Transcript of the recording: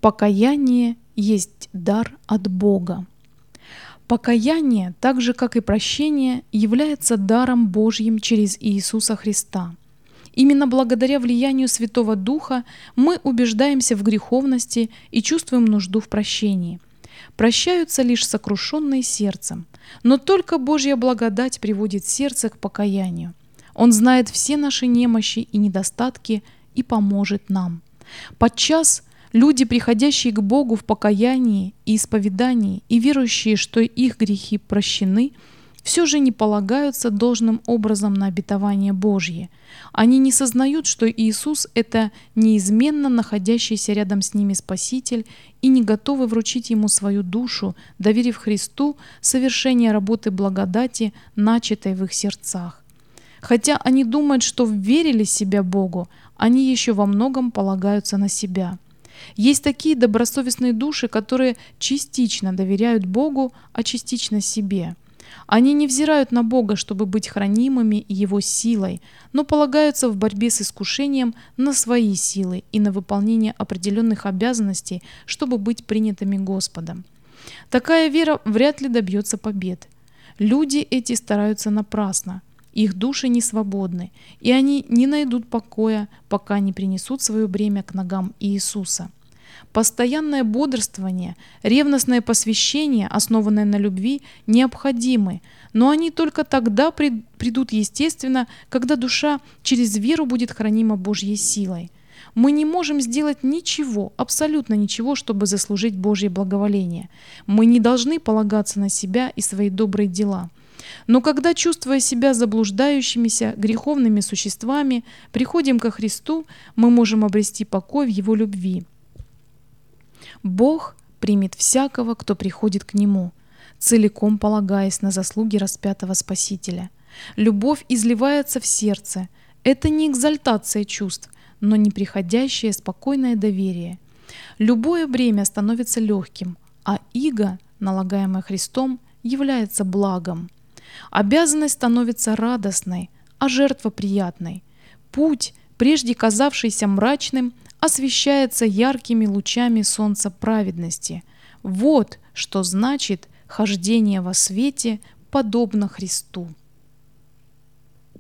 Покаяние есть дар от Бога. Покаяние, так же как и прощение, является даром Божьим через Иисуса Христа. Именно благодаря влиянию Святого Духа мы убеждаемся в греховности и чувствуем нужду в прощении. Прощаются лишь сокрушенные сердцем, но только Божья благодать приводит сердце к покаянию. Он знает все наши немощи и недостатки и поможет нам. Подчас люди, приходящие к Богу в покаянии и исповедании и верующие, что их грехи прощены, все же не полагаются должным образом на обетование Божье. Они не сознают, что Иисус – это неизменно находящийся рядом с ними Спаситель, и не готовы вручить Ему свою душу, доверив Христу совершение работы благодати, начатой в их сердцах. Хотя они думают, что вверили себя Богу, они еще во многом полагаются на себя. Есть такие добросовестные души, которые частично доверяют Богу, а частично себе. Они не взирают на Бога, чтобы быть хранимыми Его силой, но полагаются в борьбе с искушением на свои силы и на выполнение определенных обязанностей, чтобы быть принятыми Господом. Такая вера вряд ли добьется побед. Люди эти стараются напрасно. Их души не свободны, и они не найдут покоя, пока не принесут свое бремя к ногам Иисуса. Постоянное бодрствование, ревностное посвящение, основанное на любви, необходимы, но они только тогда придут естественно, когда душа через веру будет хранима Божьей силой. Мы не можем сделать ничего, абсолютно ничего, чтобы заслужить Божье благоволение. Мы не должны полагаться на себя и свои добрые дела. Но когда, чувствуя себя заблуждающимися, греховными существами, приходим ко Христу, мы можем обрести покой в Его любви. Бог примет всякого, кто приходит к Нему, целиком полагаясь на заслуги распятого Спасителя. Любовь изливается в сердце. Это не экзальтация чувств, но неприходящее спокойное доверие. Любое бремя становится легким, а иго, налагаемое Христом, является благом. Обязанность становится радостной, а жертва приятной. Путь, прежде казавшийся мрачным, освещается яркими лучами солнца праведности. Вот что значит хождение во свете, подобно Христу.